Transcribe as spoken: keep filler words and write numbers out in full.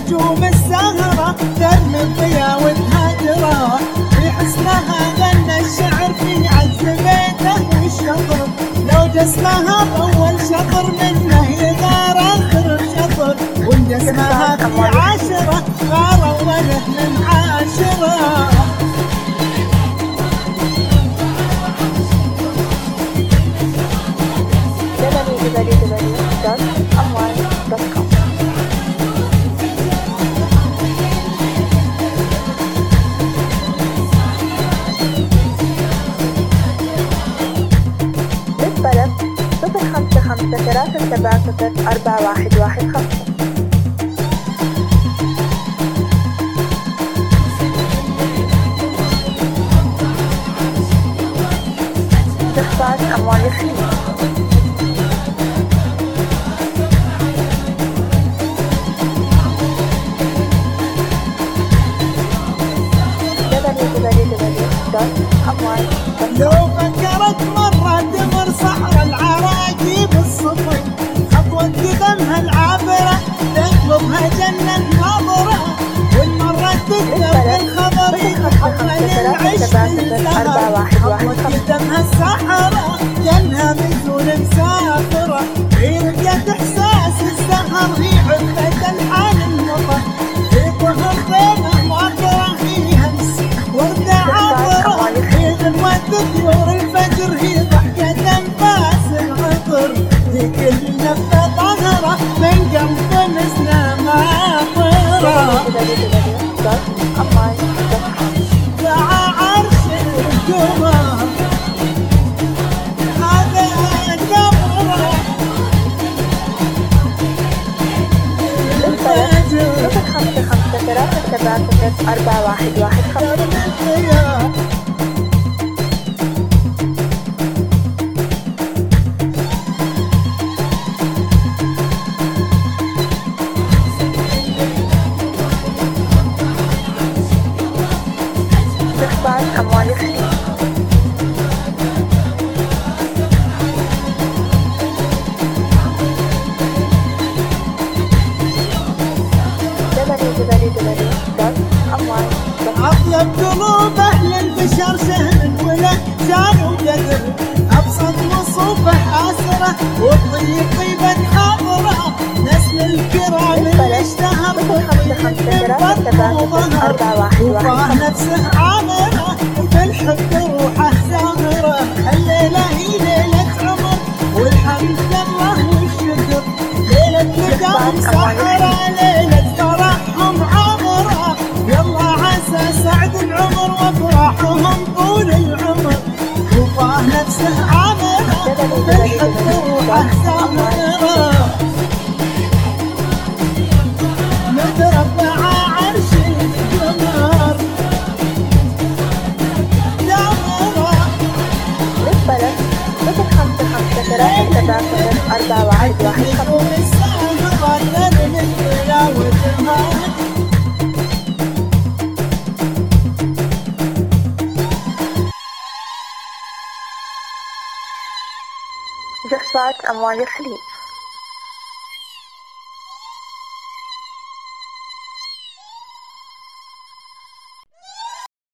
نجوم السهرة ترمي الضيا والهجرة، في حسنها غنى الشعر في عز بيته والشطر، لو جسمها طول شطر منه يغار آخر الشطر، وإن جسمها في عشرة غار أوله من عاشرة. دبليو دبليو دبليو دوت أمواج دوت كوم. للطلب صفر خمسة خمسة ثلاثة سبعة صفر أربعة واحد واحد خمسة. استخراج أموال الخليج. لو فكرت مرة تمر صحر العراقي بالصفر، خطوة قدمها العابرة تطلبها جنة ناظرة، وإن مرت تكتب الخبر يتحول العشق للزهر، خطوة قدمها السحرة جنها بزول مسافرة، في رقة إحساس السهر في عقدة الحال المطر، في طهر بينه معطرة في همس وردة عابرة، طيور الفجر هي ضحكة أنفاس العطر، في كل نفة طهرة من قلب مسنا ماطرة. دعا عرش القمر هذا قمره الفجر. صفر خمسة خمسة ثلاثة سبعة صفر أربعة واحد واحد خمسة. أموال الخليج. دبليو دبليو دبليو دوت أمواج دوت كوم. أطيب قلوب أهل البشر سهل ولا جان وقدر، أبسط وصوفه آسرة والطيب طيبة حاضرة، نسل الكرام اللي اشتهر وفاه نفسه عامرة، وبالحب روحه زامرة، الليلة هي ليلة عمر والحمد لله والشكر، ليلة لقاهم سحرة ليلة فرحهم عامرة، يلا عسى سعد العمر وافراحهم طول العمر، وفاه نفسه عامرة بالحب روحه زامرة، متربع عرش القمر دامرة. للطلب صفر خمسة خمسة ثلاثة سبعة صفر أربعة واحد واحد خمسة. جفات أموال الخليج.